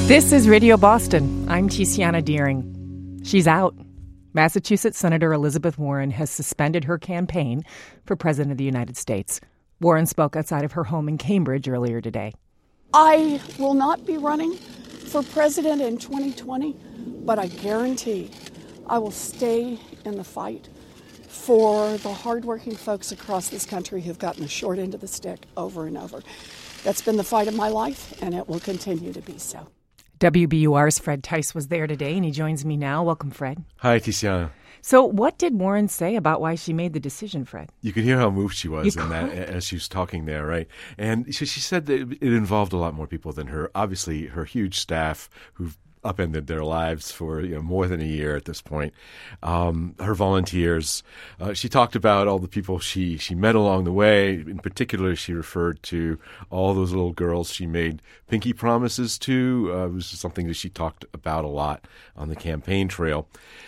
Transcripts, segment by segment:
This is Radio Boston. I'm Tiziana Deering. She's out. Massachusetts Senator Elizabeth Warren has suspended her campaign for President of the United States. Warren spoke outside of her home in Cambridge earlier today. I will not be running for president in 2020, but I guarantee I will stay in the fight for the hardworking folks across this country who've gotten the short end of the stick over and over. That's been the fight of my life, and it will continue to be so. WBUR's Fred Tice was there today, and he joins me now. Welcome, Fred. Hi, Tiziana. So what did Warren say about why she made the decision, Fred? You could hear how moved she was in that as she was talking there, right? And she said that it involved a lot more people than her. Obviously, her huge staff who've upended their lives for more than a year at this point. Her volunteers. She talked about all the people she met along the way. In particular, she referred to all those little girls she made pinky promises to. It was something that she talked about a lot on the campaign trail.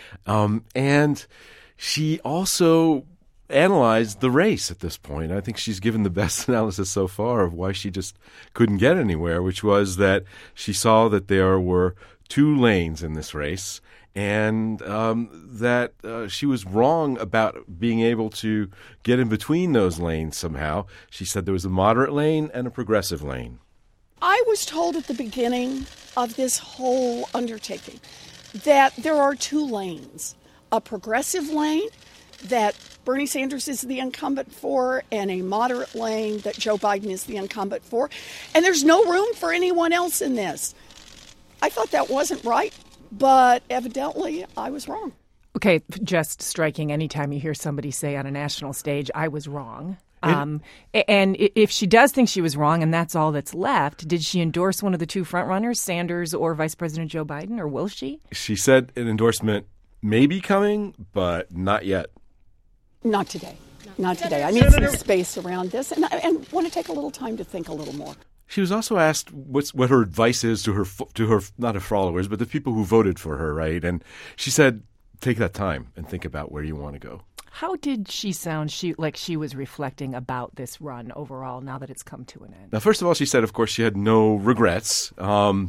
And she also analyzed the race at this point. I think she's given the best analysis so far of why she just couldn't get anywhere, which was that she saw that there were two lanes in this race, and that she was wrong about being able to get in between those lanes somehow. She said there was a moderate lane and a progressive lane. I was told at the beginning of this whole undertaking that there are two lanes, a progressive lane that Bernie Sanders is the incumbent for and a moderate lane that Joe Biden is the incumbent for. And there's no room for anyone else in this. I thought that wasn't right, but evidently I was wrong. Okay, just striking anytime you hear somebody say on a national stage, I was wrong. And if she does think she was wrong and that's all that's left, did she endorse one of the two frontrunners, Sanders or Vice President Joe Biden, or will she? She said an endorsement may be coming, but not yet. Not today. Not today. I need some space around this and want to take a little time to think a little more. She was also asked what her advice is to her not her followers, but the people who voted for her, right? And she said, take that time and think about where you want to go. How did she sound like she was reflecting about this run overall now that it's come to an end? Now, first of all, she said, of course, she had no regrets. I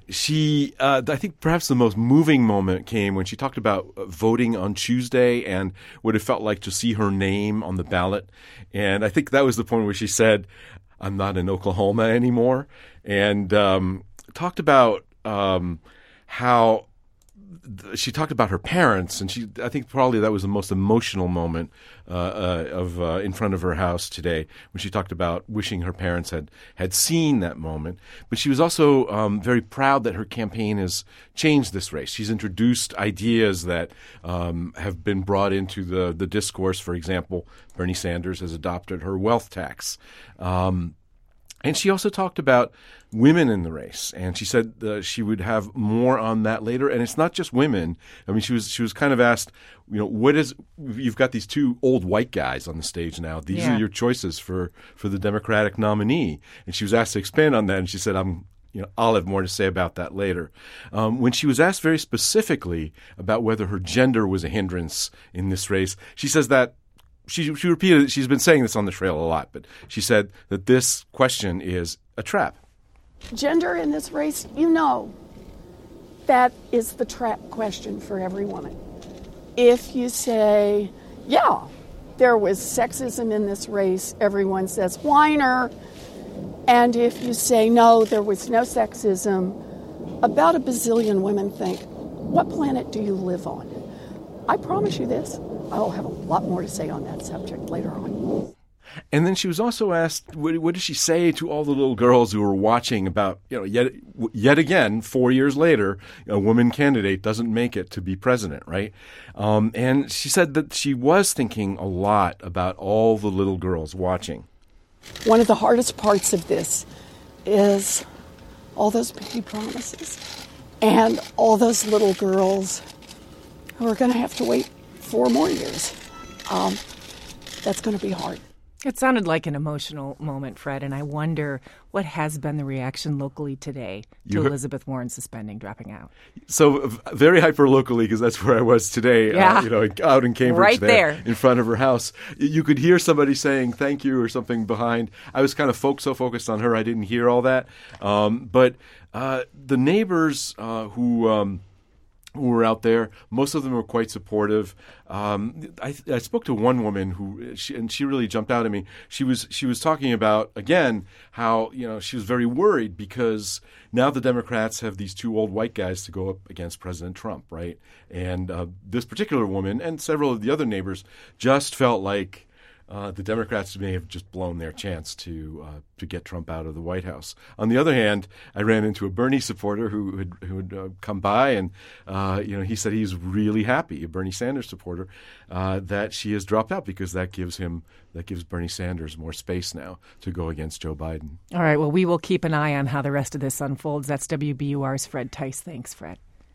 think perhaps the most moving moment came when she talked about voting on Tuesday and what it felt like to see her name on the ballot. And I think that was the point where she said, I'm not in Oklahoma anymore, and talked about how she talked about her parents, and I think probably that was the most emotional moment in front of her house today when she talked about wishing her parents had seen that moment. But she was also very proud that her campaign has changed this race. She's introduced ideas that have been brought into the discourse. For example, Bernie Sanders has adopted her wealth tax. And she also talked about women in the race, and she said she would have more on that later. And it's not just women. I mean, she was kind of asked, you've got these two old white guys on the stage now. These are your choices for the Democratic nominee. And she was asked to expand on that, and she said, I'll have more to say about that later. When she was asked very specifically about whether her gender was a hindrance in this race, she says that she repeated it. She's been saying this on the trail a lot, but she said that this question is a trap. Gender in this race, that is the trap question for every woman. If you say, yeah, there was sexism in this race, everyone says, whiner. And if you say, no, there was no sexism, about a bazillion women think, what planet do you live on? I promise you this. I'll have a lot more to say on that subject later on. And then she was also asked, what did she say to all the little girls who were watching about, yet again, 4 years later, a woman candidate doesn't make it to be president, right? And she said that she was thinking a lot about all the little girls watching. One of the hardest parts of this is all those pinky promises and all those little girls who are going to have to wait 4 more years. That's going to be hard. It sounded like an emotional moment, Fred, and I wonder what has been the reaction locally today to Elizabeth Warren suspending, dropping out. So very hyper locally, because that's where I was today, out in Cambridge, right there in front of her house. You could hear somebody saying thank you or something behind. I was kind of so focused on her, I didn't hear all that. But the neighbors who were out there, most of them were quite supportive. I spoke to one woman she really jumped out at me. She was talking about, again, how she was very worried because now the Democrats have these two old white guys to go up against President Trump, right? And this particular woman and several of the other neighbors just felt like the Democrats may have just blown their chance to get Trump out of the White House. On the other hand, I ran into a Bernie supporter who had come by, and he said he's really happy, a Bernie Sanders supporter, that she has dropped out because that gives Bernie Sanders more space now to go against Joe Biden. All right. Well, we will keep an eye on how the rest of this unfolds. That's WBUR's Fred Tice. Thanks, Fred.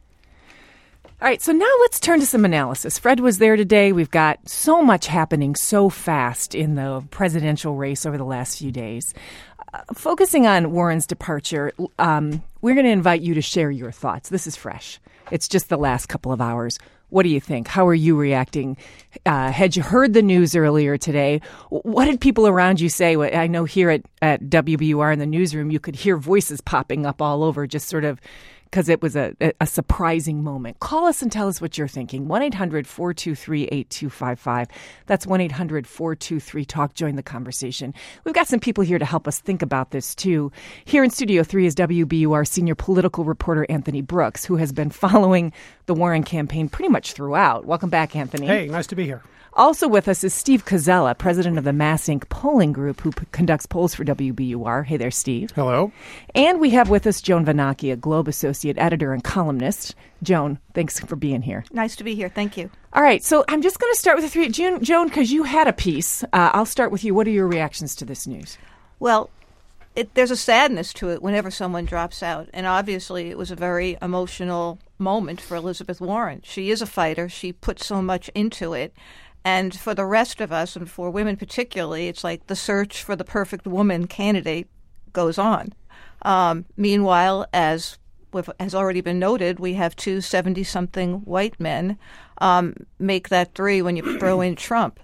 All right, so now let's turn to some analysis. Fred was there today. We've got so much happening so fast in the presidential race over the last few days. Focusing on Warren's departure, we're going to invite you to share your thoughts. This is fresh. It's just the last couple of hours. What do you think? How are you reacting? Had you heard the news earlier today? What did people around you say? I know here at WBUR in the newsroom, you could hear voices popping up all over, just sort of because it was a surprising moment. Call us and tell us what you're thinking. 1-800-423-8255. That's 1-800-423-TALK. Join the conversation. We've got some people here to help us think about this, too. Here in Studio 3 is WBUR senior political reporter Anthony Brooks, who has been following the Warren campaign pretty much throughout. Welcome back, Anthony. Hey, nice to be here. Also with us is Steve Koczela, president of the Mass Inc. polling group, who conducts polls for WBUR. Hey there, Steve. Hello. And we have with us Joan Vanacchi, a Globe associate editor and columnist. Joan, thanks for being here. Nice to be here. Thank you. All right, so I'm just going to start with the three. Joan, because you had a piece, I'll start with you. What are your reactions to this news? Well, there's a sadness to it whenever someone drops out. And obviously it was a very emotional moment for Elizabeth Warren. She is a fighter. She put so much into it. And for the rest of us, and for women particularly, it's like the search for the perfect woman candidate goes on. Meanwhile, as has already been noted, we have two 70-something white men make that three when you throw in Trump.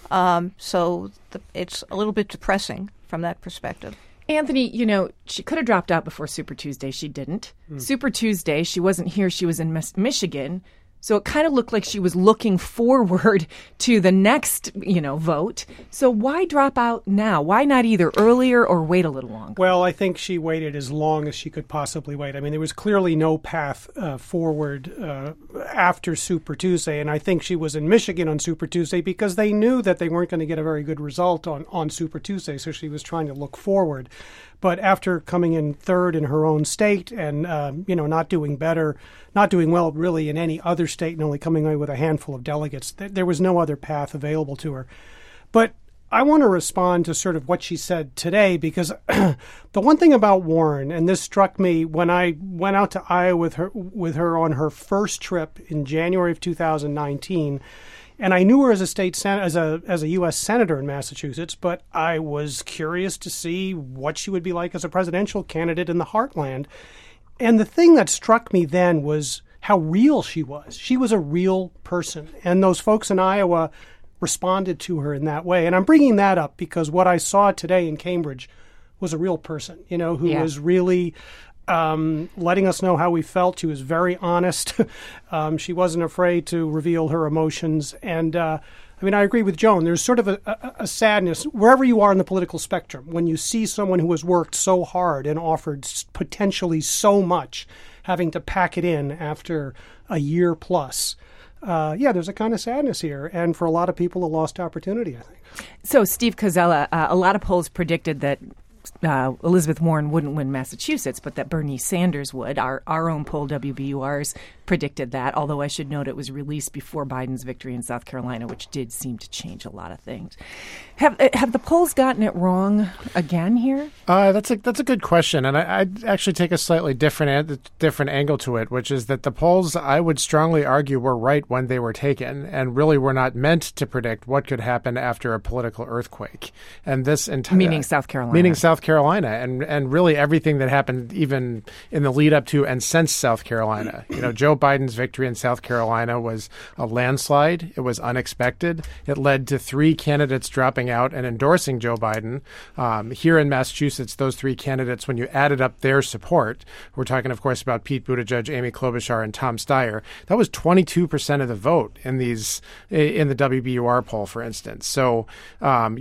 So it's a little bit depressing from that perspective. Anthony, she could have dropped out before Super Tuesday. She didn't. Super Tuesday, she wasn't here. She was in Michigan. So it kind of looked like she was looking forward to the next, vote. So why drop out now? Why not either earlier or wait a little longer? Well, I think she waited as long as she could possibly wait. I mean, there was clearly no path forward after Super Tuesday. And I think she was in Michigan on Super Tuesday because they knew that they weren't going to get a very good result on Super Tuesday. So she was trying to look forward. But after coming in third in her own state and, not doing well really in any other state and only coming away with a handful of delegates, there was no other path available to her. But I want to respond to sort of what she said today because the one thing about Warren, and this struck me when I went out to Iowa with her on her first trip in January of 2019, and I knew her as a U.S. senator in Massachusetts, but I was curious to see what she would be like as a presidential candidate in the heartland. And the thing that struck me then was how real she was. She was a real person, and those folks in Iowa responded to her in that way. And I'm bringing that up because what I saw today in Cambridge was a real person, who was really letting us know how we felt. She was very honest. She wasn't afraid to reveal her emotions. And I agree with Joan. There's sort of a sadness wherever you are in the political spectrum when you see someone who has worked so hard and offered potentially so much, having to pack it in after a year plus. There's a kind of sadness here. And for a lot of people, a lost opportunity, I think. So, Steve Koczela, a lot of polls predicted that Elizabeth Warren wouldn't win Massachusetts, but that Bernie Sanders would. Our own poll, WBUR's, predicted that, although I should note it was released before Biden's victory in South Carolina, which did seem to change a lot of things. Have the polls gotten it wrong again here? That's a good question, and I'd actually take a slightly different angle to it, which is that the polls, I would strongly argue, were right when they were taken, and really were not meant to predict what could happen after a political earthquake. And this meaning South Carolina, and really everything that happened even in the lead up to and since South Carolina. Joe Biden's victory in South Carolina was a landslide. It was unexpected. It led to 3 candidates dropping out and endorsing Joe Biden. Here in Massachusetts, those 3 candidates, when you added up their support, we're talking, of course, about Pete Buttigieg, Amy Klobuchar, and Tom Steyer. That was 22% of the vote in the WBUR poll, for instance. So I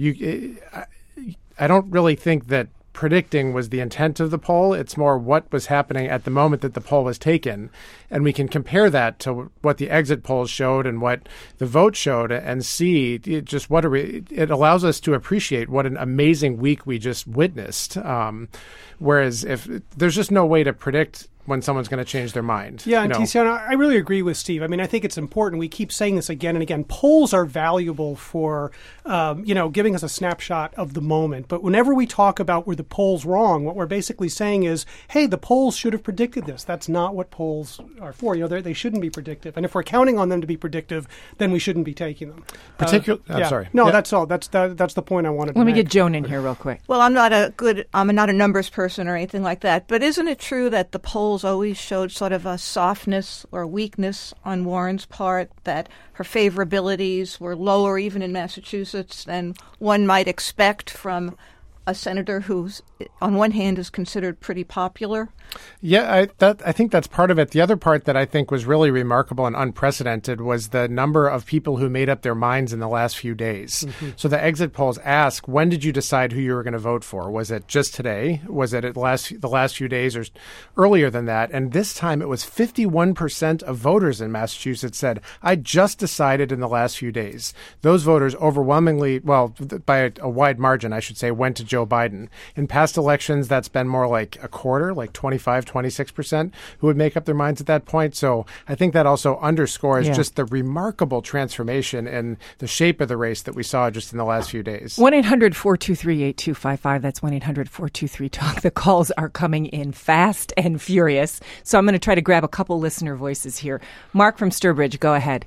don't really think that predicting was the intent of the poll. It's more what was happening at the moment that the poll was taken. And we can compare that to what the exit polls showed and what the vote showed and see just it allows us to appreciate what an amazing week we just witnessed. Whereas if there's just no way to predict when someone's going to change their mind. Yeah, and Tiziana, I really agree with Steve. I mean, I think it's important. We keep saying this again and again. Polls are valuable for, giving us a snapshot of the moment. But whenever we talk about were the polls wrong, what we're basically saying is, hey, the polls should have predicted this. That's not what polls are for. They shouldn't be predictive. And if we're counting on them to be predictive, then we shouldn't be taking them. I'm sorry. No, yeah. That's all. That's the point I wanted to make. Let me get Joan in here real quick. Well, I'm not a numbers person or anything like that. But isn't it true that the polls always showed sort of a softness or weakness on Warren's part, that her favorabilities were lower even in Massachusetts than one might expect from a senator who's, on one hand, is considered pretty popular? Yeah, I think that's part of it. The other part that I think was really remarkable and unprecedented was the number of people who made up their minds in the last few days. Mm-hmm. So the exit polls ask, when did you decide who you were going to vote for? Was it just today? Was it the last few days or earlier than that? And this time it was 51% of voters in Massachusetts said, I just decided in the last few days. Those voters overwhelmingly, by a wide margin, I should say, went to Joe Biden. In past elections, that's been more like a quarter, like 26% who would make up their minds at that point. So I think that also underscores just the remarkable transformation in the shape of the race that we saw just in the last few days. 1-800-423-8255. That's 1-800-423-TALK. The calls are coming in fast and furious. So I'm going to try to grab a couple listener voices here. Mark from Sturbridge, go ahead.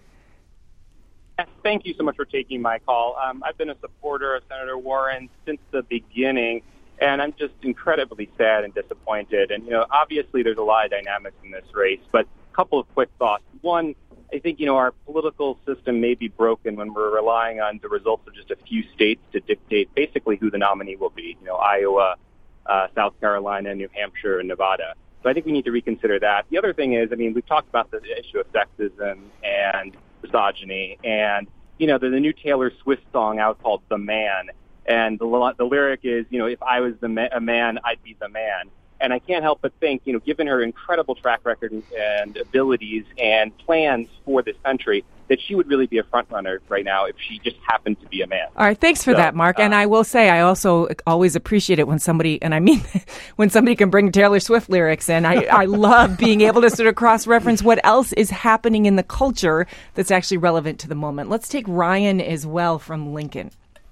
Thank you so much for taking my call. I've been a supporter of Senator Warren since the beginning, and I'm just incredibly sad and disappointed. And, obviously there's a lot of dynamics in this race, but a couple of quick thoughts. One, I think, our political system may be broken when we're relying on the results of just a few states to dictate basically who the nominee will be, Iowa, South Carolina, New Hampshire, and Nevada. So I think we need to reconsider that. The other thing is, we've talked about the issue of sexism and misogyny, and there's a new Taylor Swift song out called "The Man," and the lyric is, if I was a man, I'd be the man. And I can't help but think, given her incredible track record and abilities and plans for this country, that she would really be a front runner right now if she just happened to be a man. All right, thanks for that, Mark. And I will say, I also always appreciate it when somebody, and I mean, when somebody can bring Taylor Swift lyrics in. I love being able to sort of cross-reference what else is happening in the culture that's actually relevant to the moment. Let's take Ryan as well from Lincoln.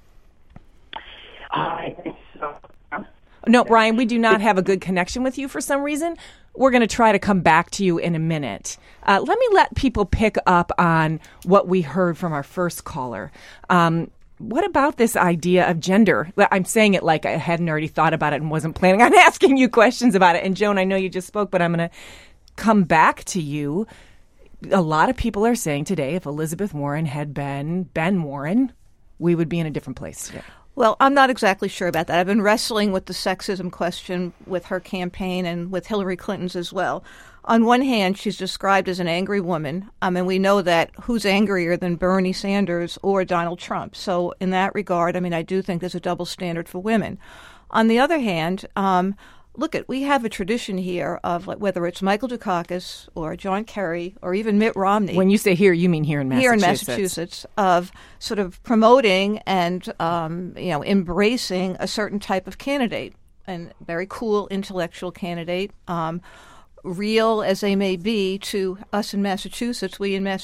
I think so. No, Brian, we do not have a good connection with you for some reason. We're going to try to come back to you in a minute. Let me let people pick up on what we heard from our first caller. What about this idea of gender? I'm saying it like I hadn't already thought about it and wasn't planning on asking you questions about it. And Joan, I know you just spoke, but I'm going to come back to you. A lot of people are saying today, if Elizabeth Warren had been Ben Warren, we would be in a different place today. Well, I'm not exactly sure about that. I've been wrestling with the sexism question with her campaign and with Hillary Clinton's as well. On one hand, she's described as an angry woman. And we know that who's angrier than Bernie Sanders or Donald Trump. So in that regard, I do think there's a double standard for women. On the other hand, we have a tradition here of whether it's Michael Dukakis or John Kerry or even Mitt Romney. When you say here, you mean here in Massachusetts. Here in Massachusetts, of sort of promoting and, embracing a certain type of candidate, and very cool intellectual candidate, real as they may be to us in Massachusetts,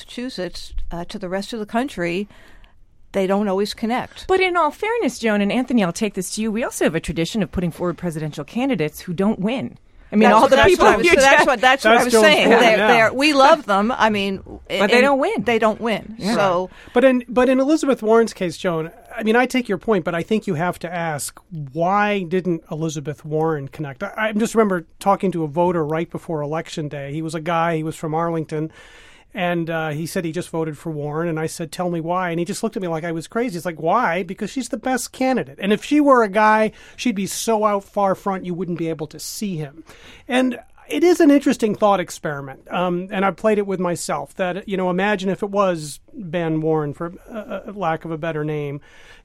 to the rest of the country, they don't always connect. But in all fairness, Joan and Anthony, I'll take this to you. We also have a tradition of putting forward presidential candidates who don't win. I mean, all the people. That's what I was saying. Point, we love them. I mean, but they don't win. They don't win. Yeah. So, but in Elizabeth Warren's case, Joan, I mean, I take your point, but I think you have to ask, why didn't Elizabeth Warren connect? I just remember talking to a voter right before Election Day. He was a guy. He was from Arlington. And he said he just voted for Warren. And I said, tell me why. And he just looked at me like I was crazy. He's like, why? Because she's the best candidate. And if she were a guy, she'd be so out far front you wouldn't be able to see him. And it is an interesting thought experiment. And I played it with myself that, imagine if it was Ben Warren, for lack of a better name,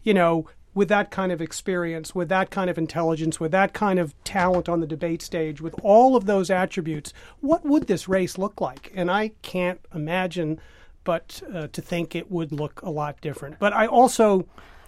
with that kind of experience, with that kind of intelligence, with that kind of talent on the debate stage, with all of those attributes, what would this race look like? And I can't imagine but to think it would look a lot different. But I also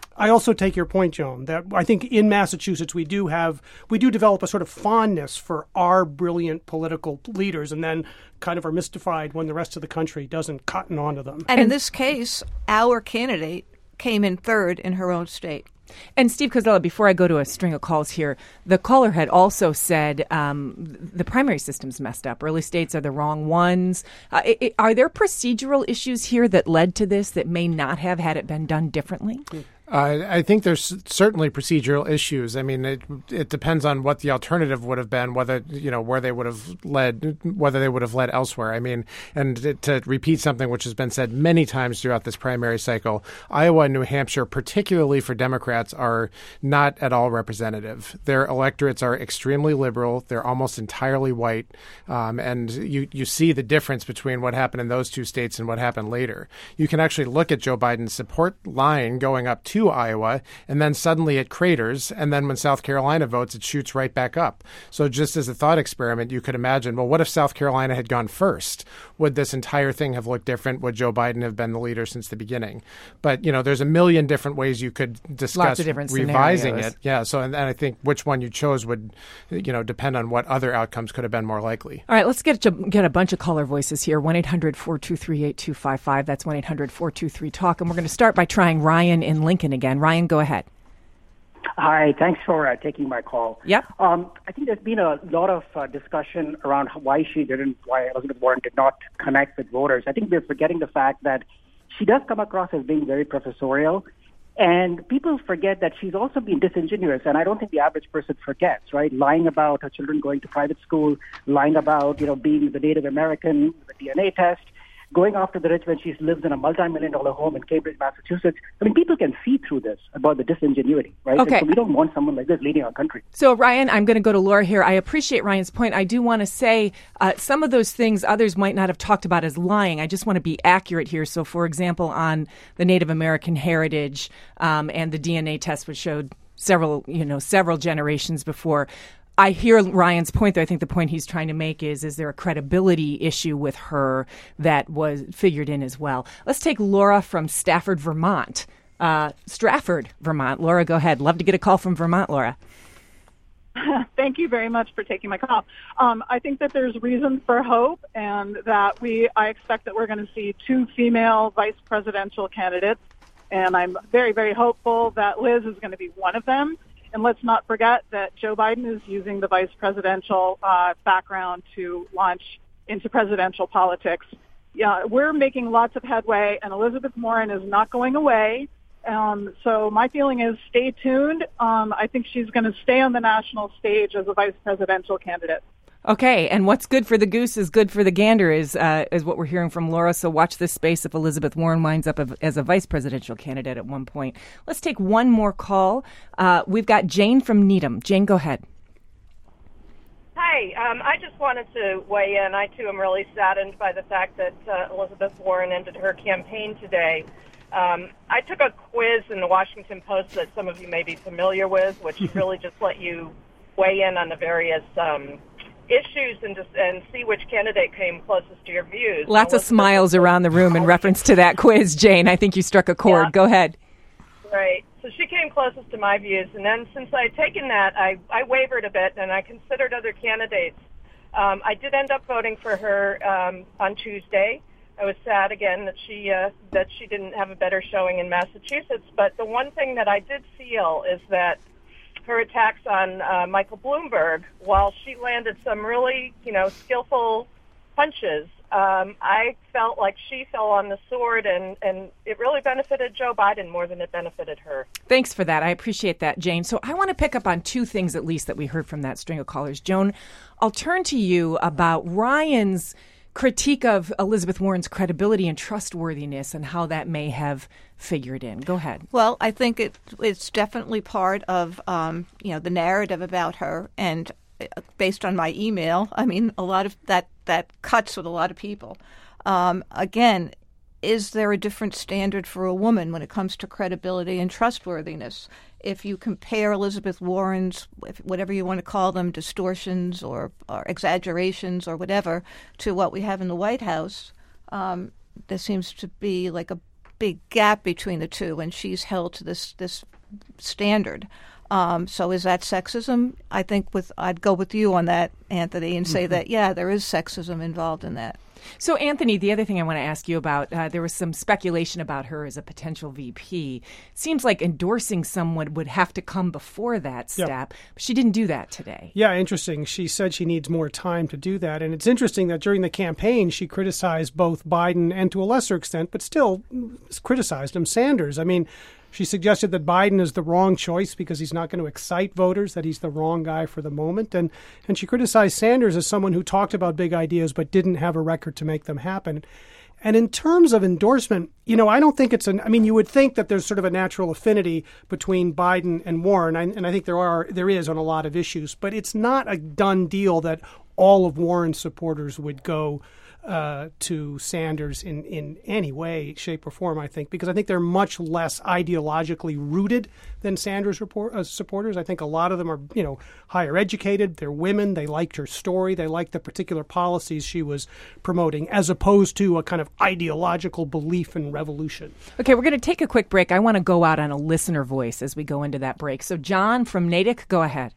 take your point, Joan, that I think in Massachusetts we do develop a sort of fondness for our brilliant political leaders and then kind of are mystified when the rest of the country doesn't cotton onto them. And in this case, our candidate came in third in her own state. And Steve Kozdala, before I go to a string of calls here, the caller had also said the primary system's messed up. Early states are the wrong ones. Are there procedural issues here that led to this that may not have had it been done differently? I think there's certainly procedural issues. I mean, it depends on what the alternative would have been, whether where they would have led, whether they would have led elsewhere. I mean, and to repeat something which has been said many times throughout this primary cycle, Iowa and New Hampshire, particularly for Democrats, are not at all representative. Their electorates are extremely liberal. They're almost entirely white, and you see the difference between what happened in those two states and what happened later. You can actually look at Joe Biden's support line going up to Iowa, and then suddenly it craters, and then when South Carolina votes, it shoots right back up. So just as a thought experiment, you could imagine, well, what if South Carolina had gone first? Would this entire thing have looked different? Would Joe Biden have been the leader since the beginning? But, there's a million different ways you could discuss revising scenarios. it. Yeah, so and I think which one you chose would, depend on what other outcomes could have been more likely. All right, let's get a bunch of caller voices here. 1-800-423-8255. That's 1-800-423-TALK. And we're going to start by trying Ryan in Lincoln again. Ryan, go ahead. Hi, thanks for taking my call. Yep. I think there's been a lot of discussion around why Elizabeth Warren did not connect with voters. I think we're forgetting the fact that she does come across as being very professorial, and people forget that she's also been disingenuous, and I don't think the average person forgets, right? Lying about her children going to private school, lying about, being the Native American, the DNA test, going after the rich when she lives in a multi-million-dollar home in Cambridge, Massachusetts. I mean, people can see through this about the disingenuity, right? Okay. And so we don't want someone like this leading our country. So, Ryan, I'm going to go to Laura here. I appreciate Ryan's point. I do want to say some of those things others might not have talked about as lying. I just want to be accurate here. So, for example, on the Native American heritage and the DNA test, which showed several generations before. I hear Ryan's point, though. I think the point he's trying to make is there a credibility issue with her that was figured in as well? Let's take Laura from Stratford, Vermont. Laura, go ahead. Love to get a call from Vermont, Laura. Thank you very much for taking my call. I think that there's reason for hope, and that I expect that we're going to see 2 female vice presidential candidates, and I'm very, very hopeful that Liz is going to be one of them. And let's not forget that Joe Biden is using the vice presidential background to launch into presidential politics. Yeah, we're making lots of headway, and Elizabeth Warren is not going away. So my feeling is stay tuned. I think she's going to stay on the national stage as a vice presidential candidate. Okay, and what's good for the goose is good for the gander is what we're hearing from Laura. So watch this space if Elizabeth Warren winds up as a vice presidential candidate at one point. Let's take one more call. We've got Jane from Needham. Jane, go ahead. Hi, I just wanted to weigh in. I, too, am really saddened by the fact that Elizabeth Warren ended her campaign today. I took a quiz in the Washington Post that some of you may be familiar with, which really just let you weigh in on the various issues and see which candidate came closest to your views. Lots of smiles around the room in reference to that quiz, Jane. I think you struck a chord. Yeah. Go ahead. Right. So she came closest to my views. And then since I'd taken that, I wavered a bit, and I considered other candidates. I did end up voting for her on Tuesday. I was sad again that she didn't have a better showing in Massachusetts. But the one thing that I did feel is that her attacks on Michael Bloomberg, while she landed some really, skillful punches, I felt like she fell on the sword, and it really benefited Joe Biden more than it benefited her. Thanks for that. I appreciate that, Jane. So I want to pick up on two things at least that we heard from that string of callers. Joan, I'll turn to you about Ryan's critique of Elizabeth Warren's credibility and trustworthiness and how that may have figured in. Go ahead. Well, I think it's definitely part of the narrative about her, and based on my email, I mean, a lot of that cuts with a lot of people. Again, is there a different standard for a woman when it comes to credibility and trustworthiness? If you compare Elizabeth Warren's, whatever you want to call them, distortions or exaggerations or whatever, to what we have in the White House, there seems to be like a big gap between the two, and she's held to this standard. So is that sexism? I think I'd go with you on that, Anthony, and say that, yeah, there is sexism involved in that. So, Anthony, the other thing I want to ask you about, there was some speculation about her as a potential VP. It seems like endorsing someone would have to come before that step, but she didn't do that today. Yeah, interesting. She said she needs more time to do that. And it's interesting that during the campaign, she criticized both Biden and, to a lesser extent, but still criticized him, Sanders. I mean, she suggested that Biden is the wrong choice because he's not going to excite voters, that he's the wrong guy for the moment. And she criticized Sanders as someone who talked about big ideas but didn't have a record to make them happen. And in terms of endorsement, I don't think you would think that there's sort of a natural affinity between Biden and Warren, and I think there is on a lot of issues, but it's not a done deal that all of Warren's supporters would go to Sanders in any way, shape, or form, I think, because I think they're much less ideologically rooted than Sanders supporters. I think a lot of them are, higher educated. They're women. They liked her story. They liked the particular policies she was promoting, as opposed to a kind of ideological belief in revolution. Okay, we're going to take a quick break. I want to go out on a listener voice as we go into that break. So, John from Natick, go ahead.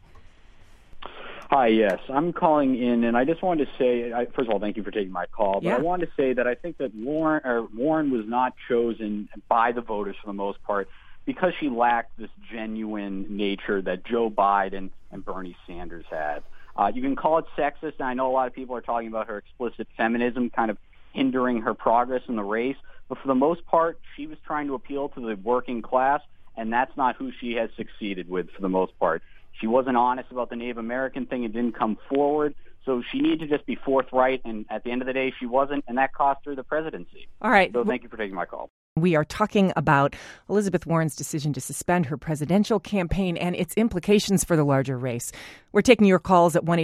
Hi, yes. I'm calling in, and I just wanted to say, first of all, thank you for taking my call, but I wanted to say that I think that Warren was not chosen by the voters for the most part because she lacked this genuine nature that Joe Biden and Bernie Sanders had. You can call it sexist, and I know a lot of people are talking about her explicit feminism kind of hindering her progress in the race, but for the most part, she was trying to appeal to the working class, and that's not who she has succeeded with for the most part. She wasn't honest about the Native American thing. It didn't come forward. So she needed to just be forthright. And at the end of the day, she wasn't. And that cost her the presidency. All right. So thank you for taking my call. We are talking about Elizabeth Warren's decision to suspend her presidential campaign and its implications for the larger race. We're taking your calls at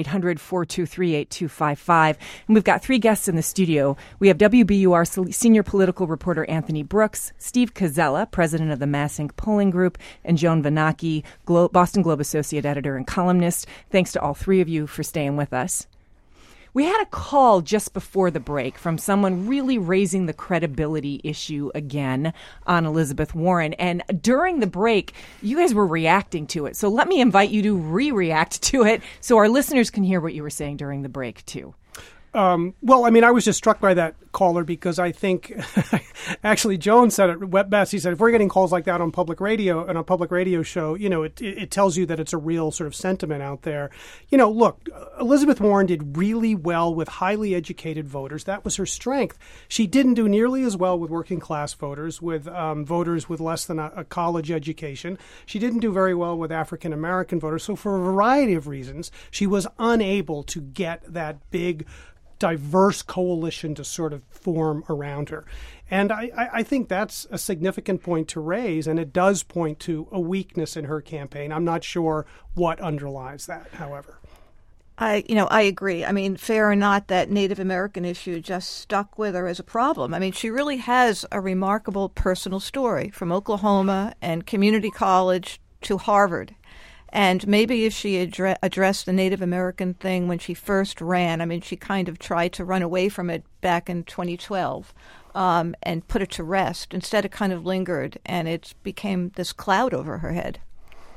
1-800-423-8255. And we've got three guests in the studio. We have WBUR senior political reporter Anthony Brooks, Steve Koczela, president of the Mass Inc. polling group, and Joan Vanacki, Boston Globe associate editor and columnist. Thanks to all three of you for staying with us. We had a call just before the break from someone really raising the credibility issue again on Elizabeth Warren. And during the break, you guys were reacting to it. So let me invite you to re-react to it so our listeners can hear what you were saying during the break, too. Well, I mean, I was just struck by that caller because I think actually Joan said it best. He said, if we're getting calls like that on public radio and a public radio show, it tells you that it's a real sort of sentiment out there. Look, Elizabeth Warren did really well with highly educated voters. That was her strength. She didn't do nearly as well with working class voters, with voters with less than a college education. She didn't do very well with African American voters. So for a variety of reasons, she was unable to get that big diverse coalition to sort of form around her. And I think that's a significant point to raise, and it does point to a weakness in her campaign. I'm not sure what underlies that, however. I agree. I mean, fair or not, that Native American issue just stuck with her as a problem. I mean, she really has a remarkable personal story from Oklahoma and community college to Harvard. And maybe if she addressed the Native American thing when she first ran, I mean, she kind of tried to run away from it back in 2012 and put it to rest. Instead, it kind of lingered, and it became this cloud over her head.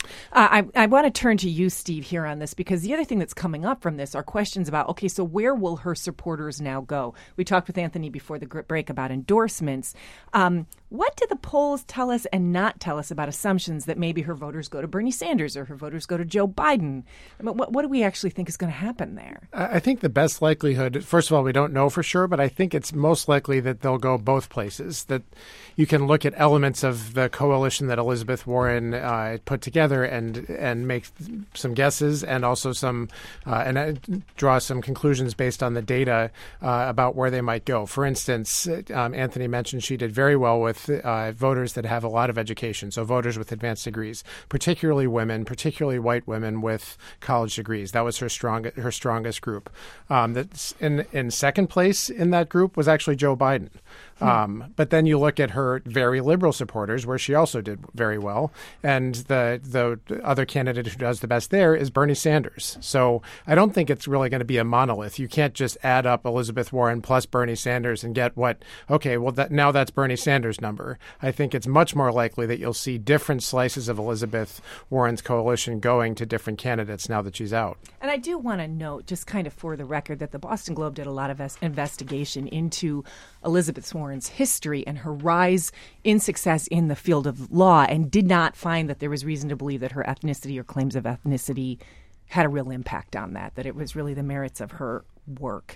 I want to turn to you, Steve, here on this, because the other thing that's coming up from this are questions about, okay, so where will her supporters now go? We talked with Anthony before the break about endorsements. What do the polls tell us and not tell us about assumptions that maybe her voters go to Bernie Sanders or her voters go to Joe Biden? I mean, what do we actually think is going to happen there? I think the best likelihood, first of all, we don't know for sure, but I think it's most likely that they'll go both places, that you can look at elements of the coalition that Elizabeth Warren put together and make some guesses and also some draw some conclusions based on the data about where they might go. For instance, Anthony mentioned she did very well with voters that have a lot of education, so voters with advanced degrees, particularly women, particularly white women with college degrees. That was her strongest group. That's in second place in that group was actually Joe Biden. But then you look at her very liberal supporters, where she also did very well, and the other candidate who does the best there is Bernie Sanders. So I don't think it's really going to be a monolith. You can't just add up Elizabeth Warren plus Bernie Sanders and get now that's Bernie Sanders' number. I think it's much more likely that you'll see different slices of Elizabeth Warren's coalition going to different candidates now that she's out. And I do want to note, just kind of for the record, that the Boston Globe did a lot of investigation into Elizabeth Warren's history and her rise in success in the field of law, and did not find that there was reason to believe that her ethnicity or claims of ethnicity had a real impact on that it was really the merits of her work.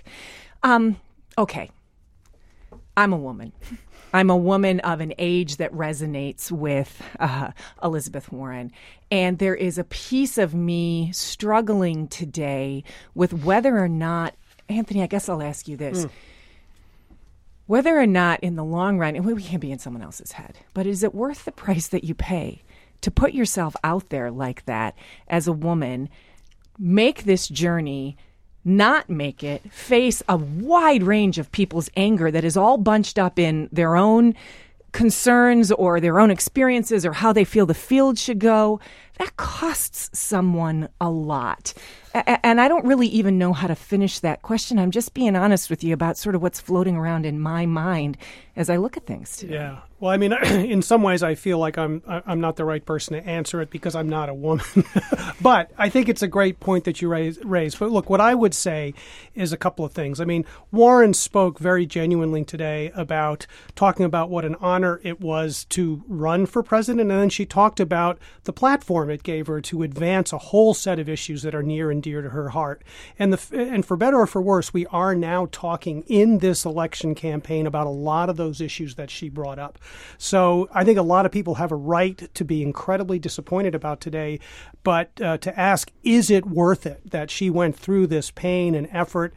Okay. I'm a woman. I'm a woman of an age that resonates with Elizabeth Warren. And there is a piece of me struggling today with whether or not, Anthony, I guess I'll ask you this. Whether or not in the long run, and we can't be in someone else's head, but is it worth the price that you pay to put yourself out there like that as a woman, make this journey, not make it, face a wide range of people's anger that is all bunched up in their own concerns or their own experiences or how they feel the field should go? That costs someone a lot. And I don't really even know how to finish that question. I'm just being honest with you about sort of what's floating around in my mind as I look at things today. Yeah. Well, I mean, in some ways, I feel like I'm not the right person to answer it because I'm not a woman. But I think it's a great point that you raised. But look, what I would say is a couple of things. I mean, Warren spoke very genuinely today about talking about what an honor it was to run for president. And then she talked about the platform it gave her to advance a whole set of issues that are near and dear to her heart. And for better or for worse, we are now talking in this election campaign about a lot of those issues that she brought up. So I think a lot of people have a right to be incredibly disappointed about today, but to ask, is it worth it that she went through this pain and effort?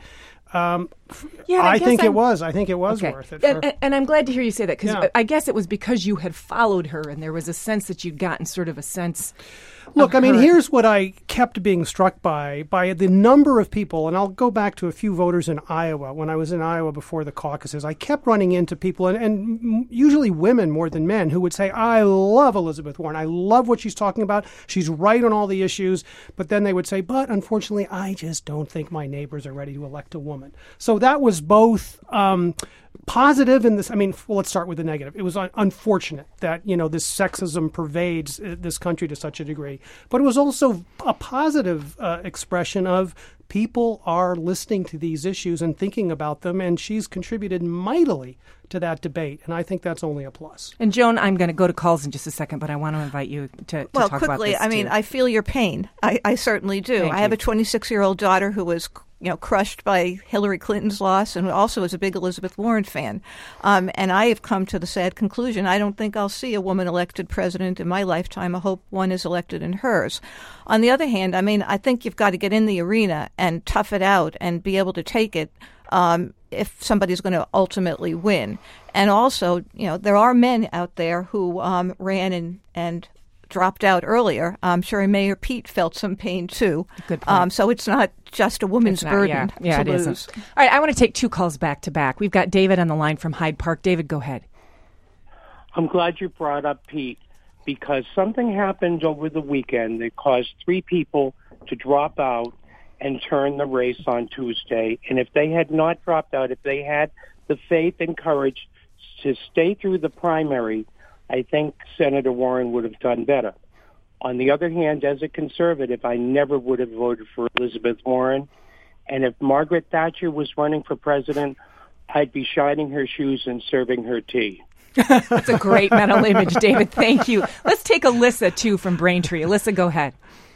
I think it was. I think it was worth it. And I'm glad to hear you say that, because I guess it was because you had followed her and there was a sense that you'd gotten sort of a sense. Look, I mean, here's what I kept being struck by the number of people, and I'll go back to a few voters in Iowa. When I was in Iowa before the caucuses, I kept running into people, and usually women more than men, who would say, I love Elizabeth Warren. I love what she's talking about. She's right on all the issues. But then they would say, but unfortunately, I just don't think my neighbors are ready to elect a woman. So that was both positive in this. I mean, well, let's start with the negative. It was unfortunate that, this sexism pervades this country to such a degree. But it was also a positive expression of people are listening to these issues and thinking about them, and she's contributed mightily to that debate, and I think that's only a plus. And Joan, I'm going to go to calls in just a second, but I want to invite you to talk quickly, about this. I mean, I feel your pain. I certainly do. I have a 26-year-old daughter who was crushed by Hillary Clinton's loss, and also is a big Elizabeth Warren fan. And I have come to the sad conclusion, I don't think I'll see a woman elected president in my lifetime. I hope one is elected in hers. On the other hand, I mean, I think you've got to get in the arena and tough it out and be able to take it if somebody's going to ultimately win. And also, there are men out there who ran and dropped out earlier. I'm sure Mayor Pete felt some pain too. Good point. So it's not just a woman's burden to it lose. Isn't. All right, I want to take two calls back to back. We've got David on the line from Hyde Park. David, go ahead. I'm glad you brought up Pete, because something happened over the weekend that caused 3 people to drop out and turn the race on Tuesday. And if they had not dropped out, if they had the faith and courage to stay through the primary, I think Senator Warren would have done better. On the other hand, as a conservative, I never would have voted for Elizabeth Warren. And if Margaret Thatcher was running for president, I'd be shining her shoes and serving her tea. That's a great mental image, David. Thank you. Let's take Alyssa, too, from Braintree. Alyssa, go ahead.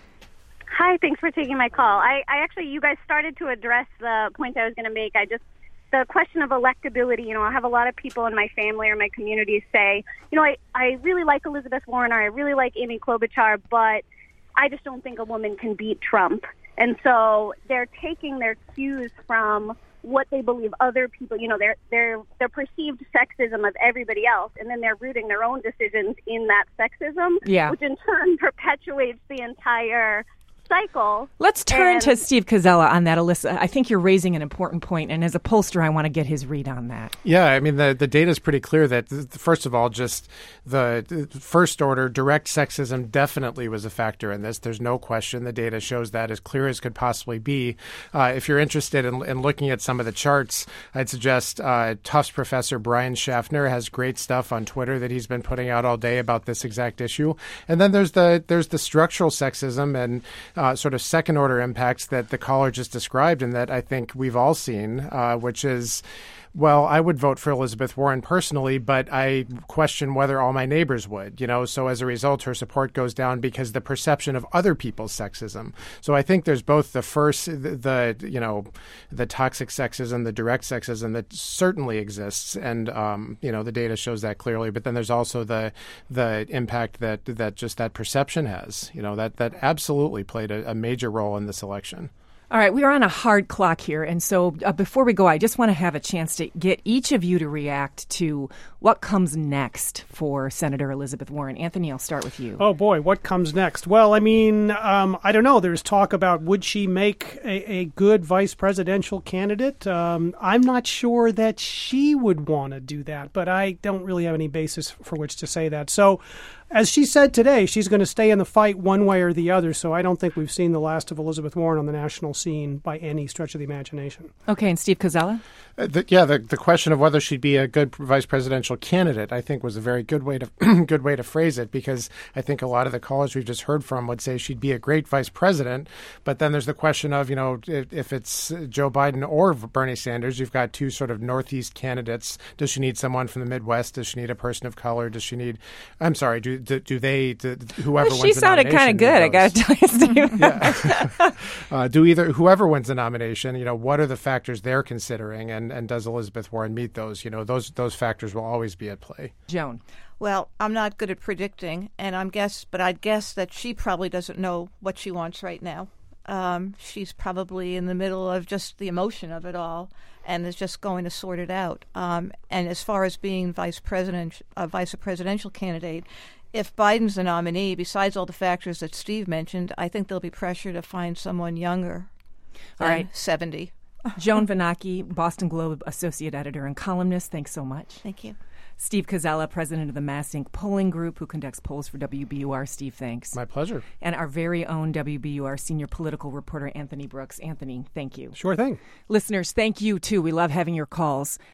Hi, thanks for taking my call. I actually, you guys started to address the point I was going to make. The question of electability, I have a lot of people in my family or my community say, I really like Elizabeth Warren or I really like Amy Klobuchar, but I just don't think a woman can beat Trump. And so they're taking their cues from what they believe other people, their perceived sexism of everybody else, and then they're rooting their own decisions in that sexism, which in turn perpetuates the entire cycle. Let's turn to Steve Koczela on that, Alyssa. I think you're raising an important point, and as a pollster, I want to get his read on that. Yeah, I mean, the data is pretty clear that, first of all, just the first order direct sexism definitely was a factor in this. There's no question. The data shows that as clear as could possibly be. If you're interested in looking at some of the charts, I'd suggest Tufts professor Brian Schaffner has great stuff on Twitter that he's been putting out all day about this exact issue. And then there's the structural sexism and sort of second-order impacts that the caller just described and that I think we've all seen, which is, well, I would vote for Elizabeth Warren personally, but I question whether all my neighbors would, So as a result, her support goes down because the perception of other people's sexism. So I think there's both the first, the toxic sexism, the direct sexism that certainly exists, and the data shows that clearly. But then there's also the impact that just that perception has. That absolutely played a major role in this election. All right, we are on a hard clock here, and so before we go, I just want to have a chance to get each of you to react to what comes next for Senator Elizabeth Warren. Anthony, I'll start with you. Oh, boy, what comes next? Well, I mean, I don't know. There's talk about would she make a good vice presidential candidate? I'm not sure that she would want to do that, but I don't really have any basis for which to say that. So, as she said today, she's going to stay in the fight one way or the other, so I don't think we've seen the last of Elizabeth Warren on the national scene by any stretch of the imagination. Okay, and Steve Koczela? The question of whether she'd be a good vice presidential candidate, I think, was a very good way to phrase it, because I think a lot of the callers we've just heard from would say she'd be a great vice president, but then there's the question of, if it's Joe Biden or Bernie Sanders, you've got two sort of Northeast candidates. Does she need someone from the Midwest? Does she need a person of color? Does she need, whoever wins the nomination? She sounded kind of good, I got to tell you, Steve. Whoever wins the nomination, what are the factors they're considering, and does Elizabeth Warren meet those? Those factors will always be at play. Joan. Well, I'm not good at predicting, and I'd guess that she probably doesn't know what she wants right now. She's probably in the middle of just the emotion of it all, and is just going to sort it out. And as far as being vice presidential candidate, if Biden's the nominee, besides all the factors that Steve mentioned, I think there'll be pressure to find someone younger than 70. Joan Vanacki, Boston Globe associate editor and columnist, thanks so much. Thank you. Steve Koczela, president of the Mass Inc. polling group, who conducts polls for WBUR. Steve, thanks. My pleasure. And our very own WBUR senior political reporter, Anthony Brooks. Anthony, thank you. Sure thing. Listeners, thank you, too. We love having your calls.